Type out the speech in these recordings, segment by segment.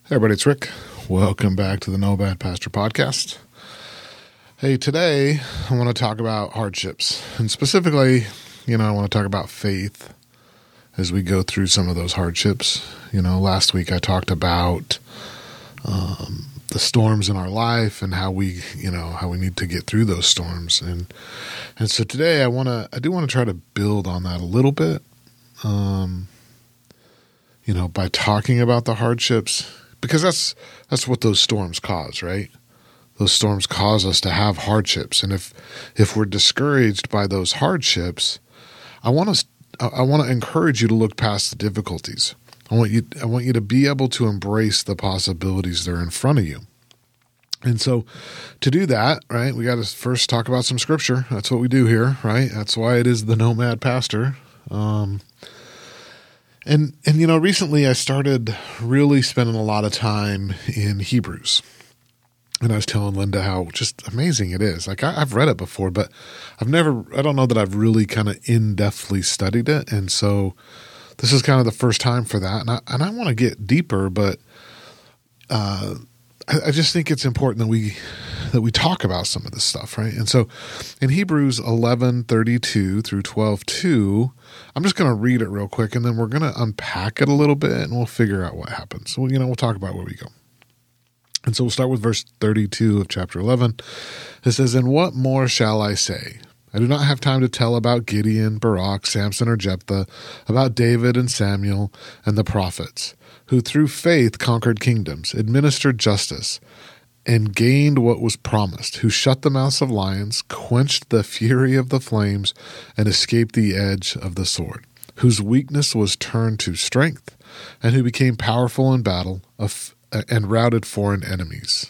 Hey everybody, it's Rick. Welcome back to the No Bad Pastor podcast. Hey, today I want to talk about hardships. And specifically, I want to talk about faith as we go through some of those hardships. Last week I talked about the storms in our life and how we need to get through those storms. And so today I do want to try to build on that a little bit, by talking about the hardships. Because that's what those storms cause, right? Those storms cause us to have hardships, and if we're discouraged by those hardships, I want to encourage you to look past the difficulties. I want you to be able to embrace the possibilities that are in front of you. And so, to do that, right, we got to first talk about some scripture. That's what we do here, right? That's why it is the Nomad Pastor. And recently I started really spending a lot of time in Hebrews. And I was telling Linda how just amazing it is. Like I've read it before, but I don't know that I've really kind of in-depthly studied it. And so this is kind of the first time for that. And I want to get deeper, but I just think it's important that we talk about some of this stuff, right? And so in Hebrews 11:32 through 12:2, I'm just going to read it real quick, and then we're going to unpack it a little bit, and we'll figure out what happens. So, we'll talk about where we go. And so we'll start with verse 32 of chapter 11. It says, "And what more shall I say? I do not have time to tell about Gideon, Barak, Samson, or Jephthah, about David and Samuel and the prophets, who through faith conquered kingdoms, administered justice, and gained what was promised, who shut the mouths of lions, quenched the fury of the flames, and escaped the edge of the sword, whose weakness was turned to strength, and who became powerful in battle and routed foreign armies.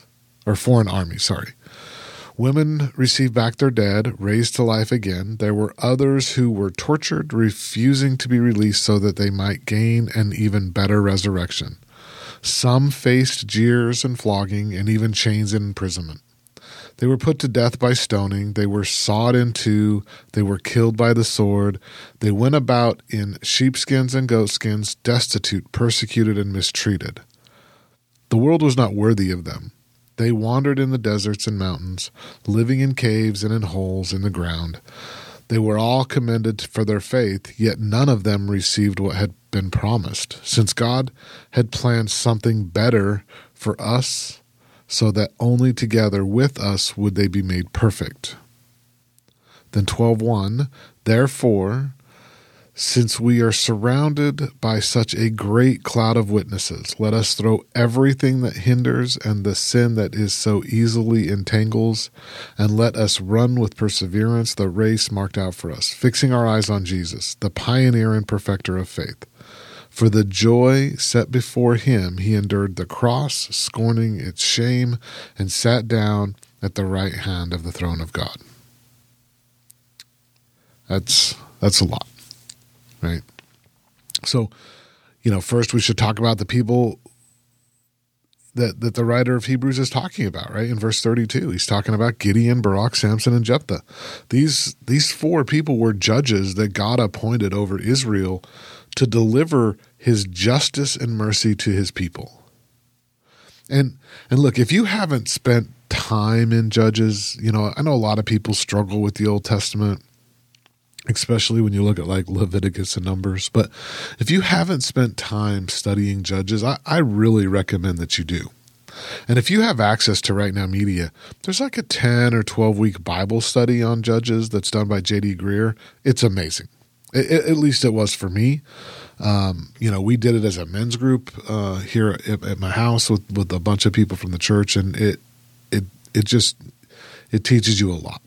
Women received back their dead, raised to life again. There were others who were tortured, refusing to be released so that they might gain an even better resurrection. Some faced jeers and flogging and even chains and imprisonment. They were put to death by stoning. They were sawed in two. They were killed by the sword. They went about in sheepskins and goatskins, destitute, persecuted, and mistreated. The world was not worthy of them. They wandered in the deserts and mountains, living in caves and in holes in the ground. They were all commended for their faith, yet none of them received what had been promised, since God had planned something better for us, so that only together with us would they be made perfect." Then 12:1, "Therefore, since we are surrounded by such a great cloud of witnesses, let us throw everything that hinders and the sin that is so easily entangles, and let us run with perseverance the race marked out for us, fixing our eyes on Jesus, the pioneer and perfecter of faith. For the joy set before him, he endured the cross, scorning its shame, and sat down at the right hand of the throne of God." That's a lot. Right. So, first we should talk about the people that the writer of Hebrews is talking about, right? In verse 32, he's talking about Gideon, Barak, Samson, and Jephthah. These four people were judges that God appointed over Israel to deliver his justice and mercy to his people. And look, if you haven't spent time in Judges, I know a lot of people struggle with the Old Testament, especially when you look at like Leviticus and Numbers. But if you haven't spent time studying Judges, I really recommend that you do. And if you have access to Right Now Media, there's like a 10 or 12-week Bible study on Judges that's done by J.D. Greer. It's amazing. At least it was for me. We did it as a men's group here at my house with a bunch of people from the church, and it teaches you a lot.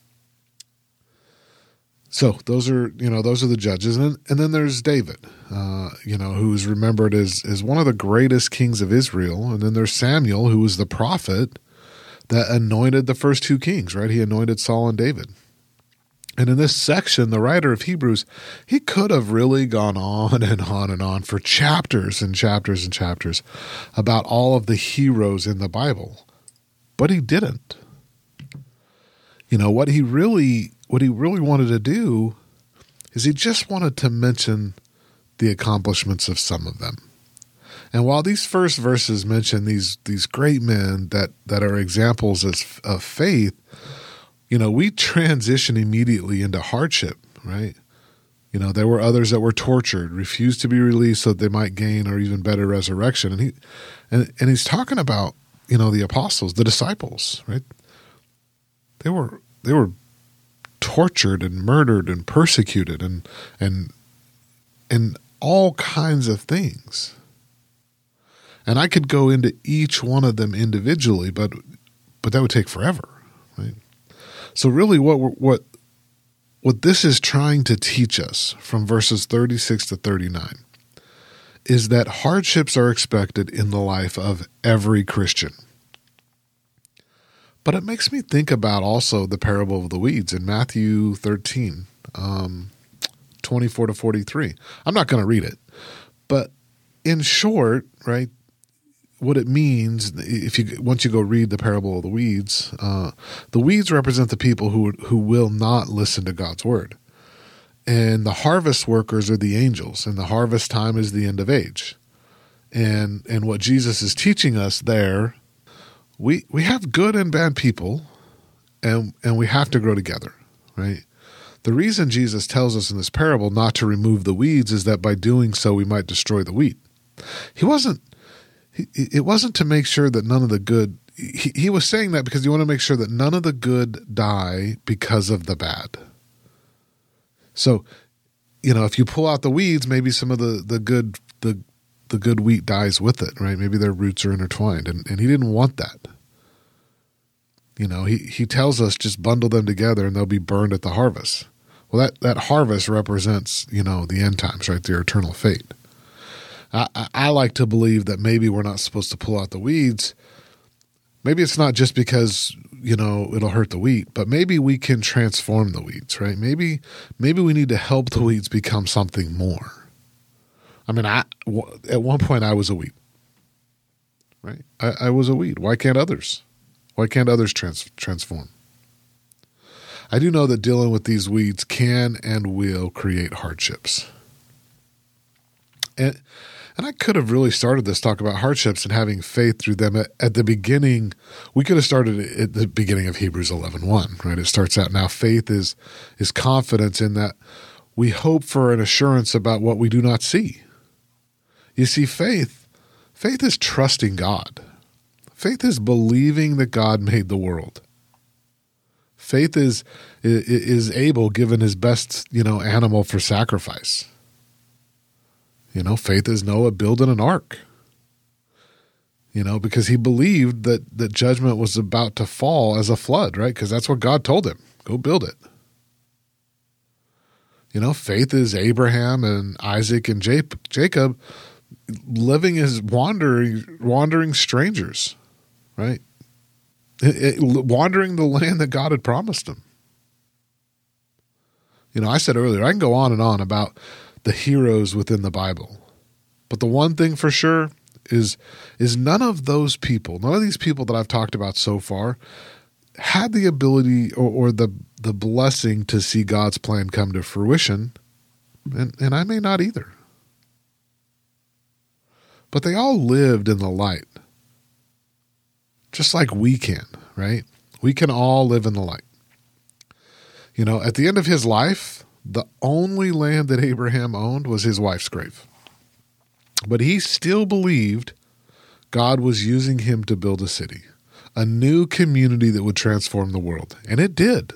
So those are the judges. And then there's David, who's remembered as one of the greatest kings of Israel. And then there's Samuel, who was the prophet that anointed the first two kings, right? He anointed Saul and David. And in this section, the writer of Hebrews, he could have really gone on and on and on for chapters and chapters and chapters about all of the heroes in the Bible. But he didn't. What he really wanted to do is he just wanted to mention the accomplishments of some of them. And while these first verses mention these great men that are examples of faith, we transition immediately into hardship, right? There were others that were tortured, refused to be released so that they might gain or even better resurrection. And he's talking about, the apostles, the disciples, right? They were tortured and murdered and persecuted and all kinds of things. And I could go into each one of them individually, but that would take forever, right? So really what this is trying to teach us from verses 36 to 39 is that hardships are expected in the life of every Christian. But it makes me think about also the parable of the weeds in Matthew 13, 24 to 43. I'm not going to read it, but in short, right, what it means, once you go read the parable of the weeds represent the people who will not listen to God's word. And the harvest workers are the angels, and the harvest time is the end of age. And what Jesus is teaching us there, we have good and bad people, and we have to grow together, right? The reason Jesus tells us in this parable not to remove the weeds is that by doing so we might destroy the wheat. It wasn't to make sure that none of the good, he was saying that because you want to make sure that none of the good die because of the bad. So, if you pull out the weeds, maybe some of the good wheat dies with it, right? Maybe their roots are intertwined, and he didn't want that. He tells us just bundle them together and they'll be burned at the harvest. Well, that harvest represents, the end times, right? Their eternal fate. I like to believe that maybe we're not supposed to pull out the weeds. Maybe it's not just because, it'll hurt the wheat, but maybe we can transform the weeds, right? Maybe we need to help the weeds become something more. I mean, at one point I was a weed, right? I was a weed. Why can't others transform? I do know that dealing with these weeds can and will create hardships. And I could have really started this talk about hardships and having faith through them at the beginning. We could have started at the beginning of Hebrews 11:1, right? It starts out, now faith is confidence in that we hope for an assurance about what we do not see. You see, faith is trusting God. Faith is believing that God made the world. Faith is Abel given his best, animal for sacrifice. Faith is Noah building an ark, because he believed that judgment was about to fall as a flood, right? Because that's what God told him. Go build it. Faith is Abraham and Isaac and Jacob living as wandering strangers, right? Wandering the land that God had promised them. I said earlier, I can go on and on about the heroes within the Bible. But the one thing for sure is none of these people that I've talked about so far had the ability or the blessing to see God's plan come to fruition, and I may not either. But they all lived in the light, just like we can, right? We can all live in the light. At the end of his life, the only land that Abraham owned was his wife's grave. But he still believed God was using him to build a city, a new community that would transform the world. And it did.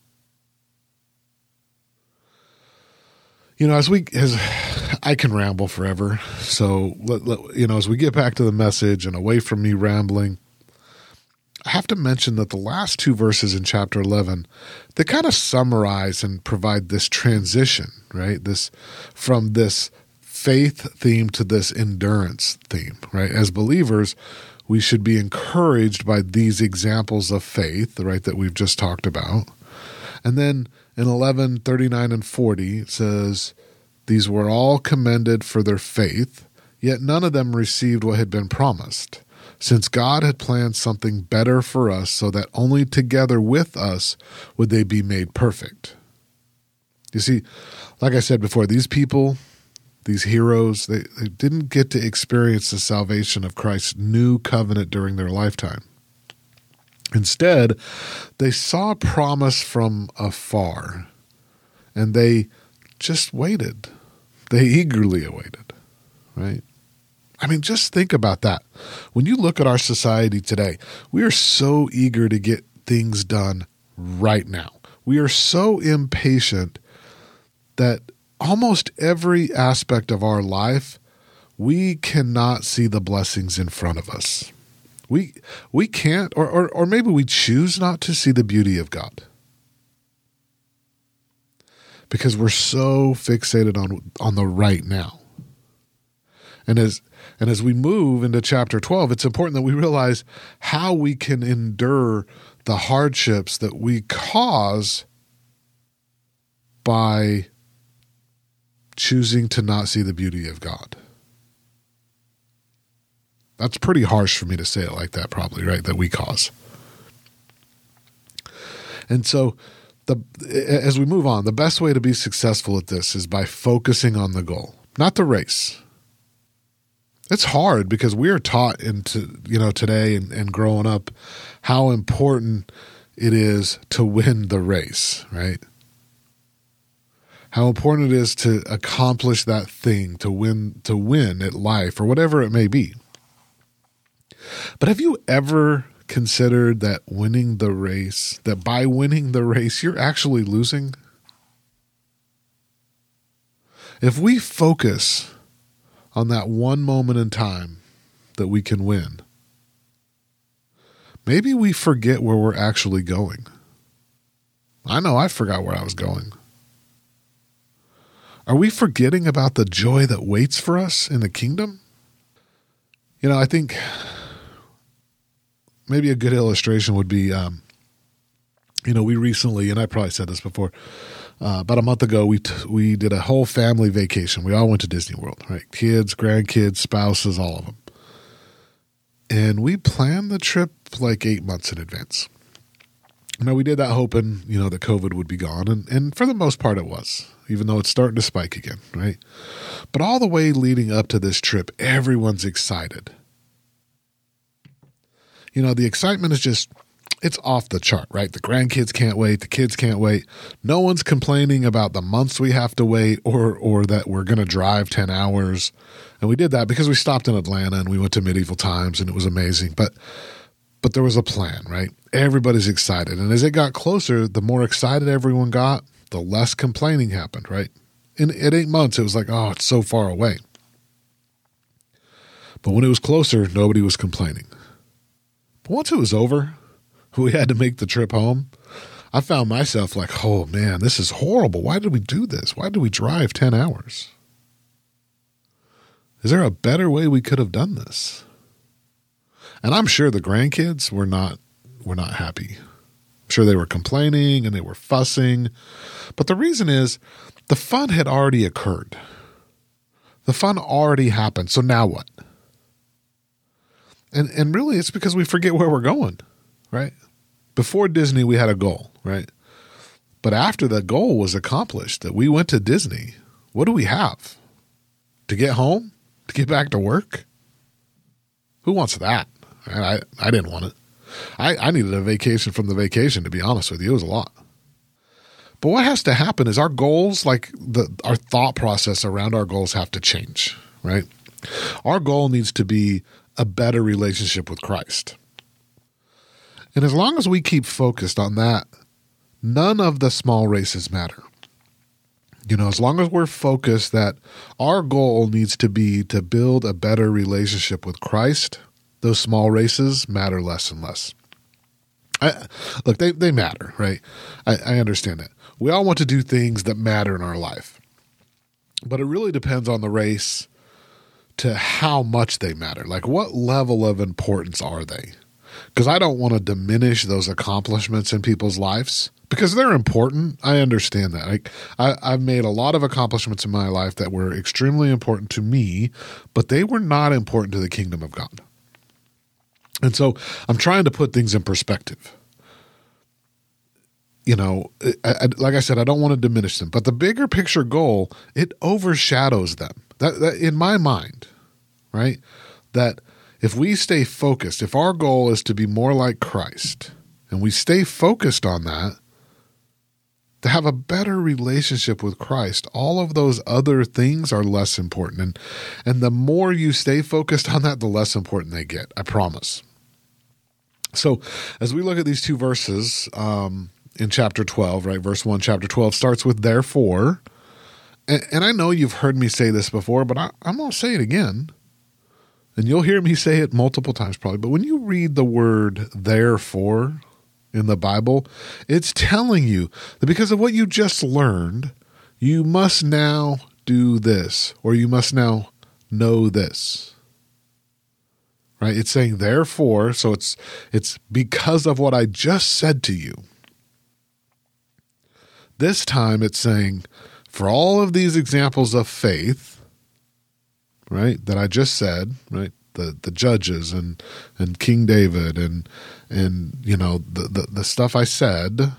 As I can ramble forever. So, as we get back to the message and away from me rambling, I have to mention that the last two verses in chapter 11, they kind of summarize and provide this transition, right? From this faith theme to this endurance theme, right? As believers, we should be encouraged by these examples of faith, right, that we've just talked about. And then in 11:39 and 40, it says, these were all commended for their faith, yet none of them received what had been promised, since God had planned something better for us, so that only together with us would they be made perfect. You see, like I said before, these people, these heroes, they didn't get to experience the salvation of Christ's new covenant during their lifetime. Instead, they saw promise from afar, and they just waited. They eagerly awaited, right? I mean, just think about that. When you look at our society today, we are so eager to get things done right now. We are so impatient that almost every aspect of our life, we cannot see the blessings in front of us. We can't, or maybe we choose not to see the beauty of God because we're so fixated on the right now. And as we move into chapter 12, it's important that we realize how we can endure the hardships that we cause by choosing to not see the beauty of God. That's pretty harsh for me to say it like that, probably, right? That we cause. And so as we move on, the best way to be successful at this is by focusing on the goal, not the race. It's hard because we are taught today and growing up how important it is to win the race, right? How important it is to accomplish that thing, to win at life or whatever it may be. But have you ever considered that by winning the race, you're actually losing? If we focus on that one moment in time that we can win, maybe we forget where we're actually going. I know I forgot where I was going. Are we forgetting about the joy that waits for us in the kingdom? I think maybe a good illustration would be, we recently, and I probably said this before, about a month ago, we did a whole family vacation. We all went to Disney World, right? Kids, grandkids, spouses, all of them. And we planned the trip like 8 months in advance. Now, we did that hoping, that COVID would be gone. And for the most part, it was, even though it's starting to spike again, right? But all the way leading up to this trip, everyone's excited. The excitement is it's off the chart, right? The grandkids can't wait. The kids can't wait. No one's complaining about the months we have to wait or that we're going to drive 10 hours. And we did that because we stopped in Atlanta and we went to Medieval Times and it was amazing. But there was a plan, right? Everybody's excited. And as it got closer, the more excited everyone got, the less complaining happened, right? At 8 months, it was like, oh, it's so far away. But when it was closer, nobody was complaining. But once it was over, we had to make the trip home. I found myself like, oh man, this is horrible. Why did we do this? Why did we drive 10 hours? Is there a better way we could have done this? And I'm sure the grandkids were not happy. I'm sure they were complaining and they were fussing. But the reason is the fun had already occurred. The fun already happened. So now what? And really it's because we forget where we're going, right? Before Disney, we had a goal, right? But after the goal was accomplished, that we went to Disney, what do we have? To get home? To get back to work? Who wants that? I didn't want it. I needed a vacation from the vacation, to be honest with you. It was a lot. But what has to happen is our goals, our thought process around our goals have to change, right? Our goal needs to be a better relationship with Christ. And as long as we keep focused on that, none of the small races matter. As long as we're focused that our goal needs to be to build a better relationship with Christ, those small races matter less and less. Look, they matter, right? I understand that. We all want to do things that matter in our life. But it really depends on the race to how much they matter. Like, what level of importance are they? Because I don't want to diminish those accomplishments in people's lives because they're important. I understand that. I've made a lot of accomplishments in my life that were extremely important to me, but they were not important to the kingdom of God. And so I'm trying to put things in perspective. Like I said, I don't want to diminish them, but the bigger picture goal, it overshadows them. That in my mind, right? That if we stay focused, if our goal is to be more like Christ, and we stay focused on that, to have a better relationship with Christ, all of those other things are less important. And the more you stay focused on that, the less important they get. I promise. So as we look at these two verses in chapter 12, right? Verse 1, chapter 12 starts with therefore. And I know you've heard me say this before, but I'm going to say it again. And you'll hear me say it multiple times probably. But when you read the word therefore in the Bible, it's telling you that because of what you just learned, you must now do this, or you must now know this. Right? It's saying therefore, so it's because of what I just said to you. This time it's saying, for all of these examples of faith, right, that I just said, right, the judges and King David and you know the stuff I said,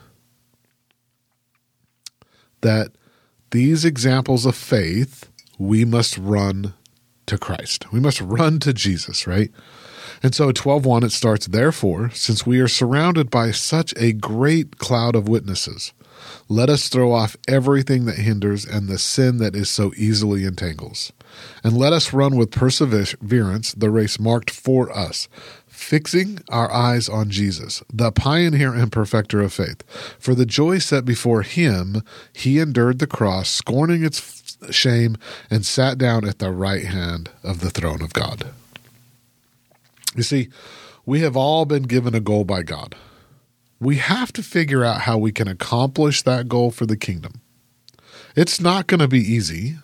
that these examples of faith, we must run to Christ. We must run to Jesus, right? And so at 12:1 it starts, therefore, since we are surrounded by such a great cloud of witnesses, let us throw off everything that hinders and the sin that is so easily entangles. And let us run with perseverance the race marked for us, fixing our eyes on Jesus, the pioneer and perfecter of faith. For the joy set before him, he endured the cross, scorning its shame, and sat down at the right hand of the throne of God. You see, we have all been given a goal by God. We have to figure out how we can accomplish that goal for the kingdom. It's not going to be easy.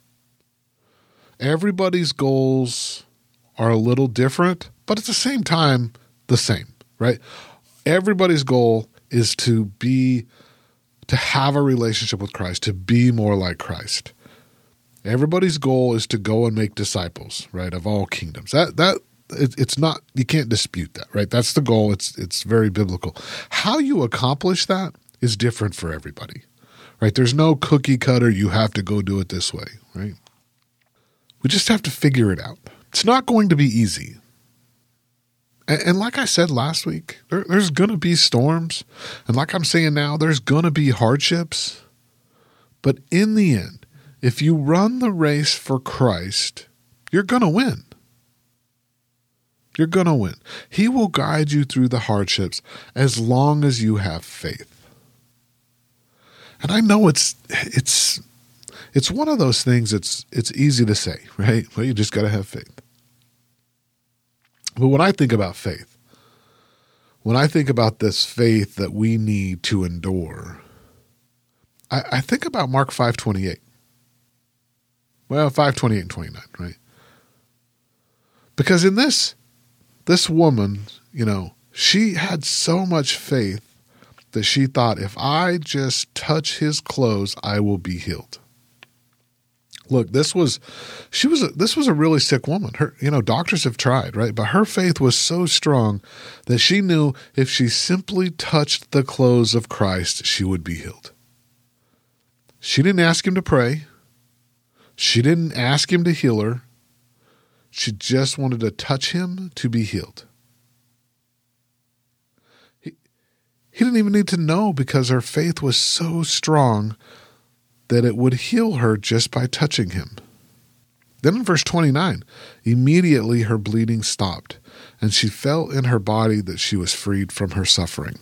Everybody's goals are a little different, but at the same time, the same, right? Everybody's goal is to have a relationship with Christ, to be more like Christ. Everybody's goal is to go and make disciples, right, of all kingdoms. It's not, you can't dispute that, right? That's the goal. It's very biblical. How you accomplish that is different for everybody, right? There's no cookie cutter, you have to go do it this way, right? We just have to figure it out. It's not going to be easy. And like I said last week, there's going to be storms. And like I'm saying now, there's going to be hardships. But in the end, if you run the race for Christ, you're going to win. You're going to win. He will guide you through the hardships as long as you have faith. And I know it's one of those things it's easy to say, right? Well, you just got to have faith. But when I think about faith, when I think about this faith that we need to endure, I think about Mark 5:28. Well, 5:28 and 29, right? Because in this woman, you know, she had so much faith that she thought, if I just touch his clothes, I will be healed. Look, this was a really sick woman. Her, you know, doctors have tried, right? But her faith was so strong that she knew if she simply touched the clothes of Christ, she would be healed. She didn't ask him to pray. She didn't ask him to heal her. She just wanted to touch him to be healed. He didn't even need to know because her faith was so strong that it would heal her just by touching him. Then in verse 29, immediately her bleeding stopped, and she felt in her body that she was freed from her suffering.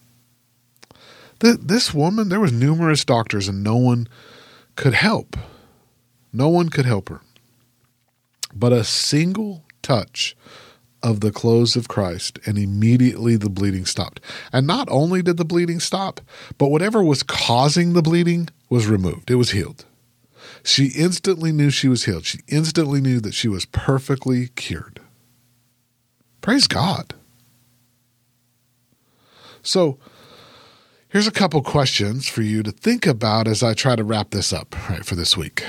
This woman, there was numerous doctors and no one could help. No one could help her. But a single touch of the clothes of Christ, and immediately the bleeding stopped. And not only did the bleeding stop, but whatever was causing the bleeding was removed. It was healed. She instantly knew she was healed. She instantly knew that she was perfectly cured. Praise God. So here's a couple questions for you to think about as I try to wrap this up, right, for this week.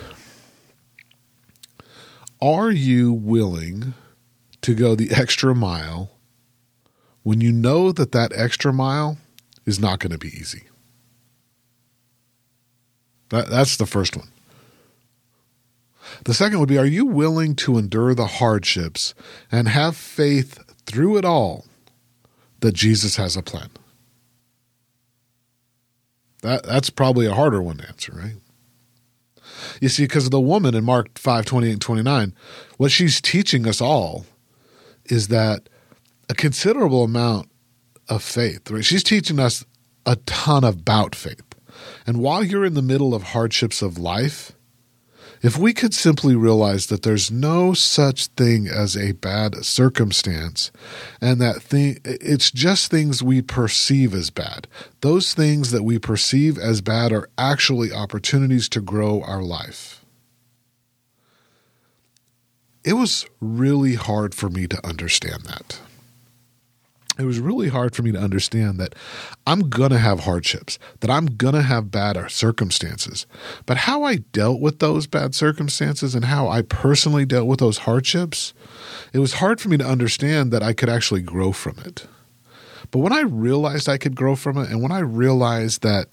Are you willing to go the extra mile when you know that extra mile is not going to be easy? That's the first one. The second would be, are you willing to endure the hardships and have faith through it all that Jesus has a plan? That's probably a harder one to answer, right? You see, because of the woman in Mark 5:28 and 29, what she's teaching us all is that a considerable amount of faith, right? She's teaching us a ton about faith. And while you're in the middle of hardships of life, if we could simply realize that there's no such thing as a bad circumstance, and that it's just things we perceive as bad. Those things that we perceive as bad are actually opportunities to grow our life. It was really hard for me to understand that. It was really hard for me to understand that I'm going to have hardships, that I'm going to have bad circumstances. But how I dealt with those bad circumstances and how I personally dealt with those hardships, it was hard for me to understand that I could actually grow from it. But when I realized I could grow from it, and when I realized that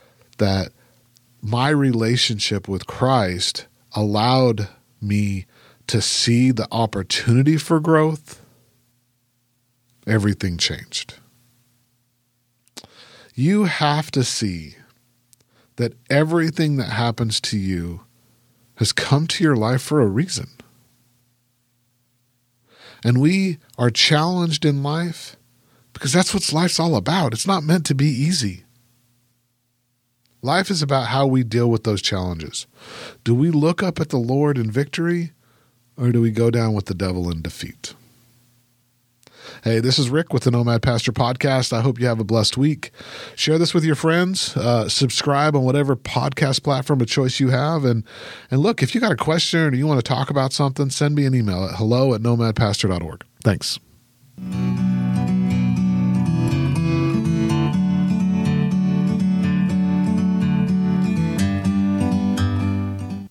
my relationship with Christ allowed me to see the opportunity for growth, everything changed. You have to see that everything that happens to you has come to your life for a reason. And we are challenged in life because that's what life's all about. It's not meant to be easy. Life is about how we deal with those challenges. Do we look up at the Lord in victory, or do we go down with the devil in defeat? Hey, this is Rick with the Nomad Pastor Podcast. I hope you have a blessed week. Share this with your friends. Subscribe on whatever podcast platform of choice you have. And look, if you got a question or you want to talk about something, send me an email at hello@nomadpastor.org. Thanks.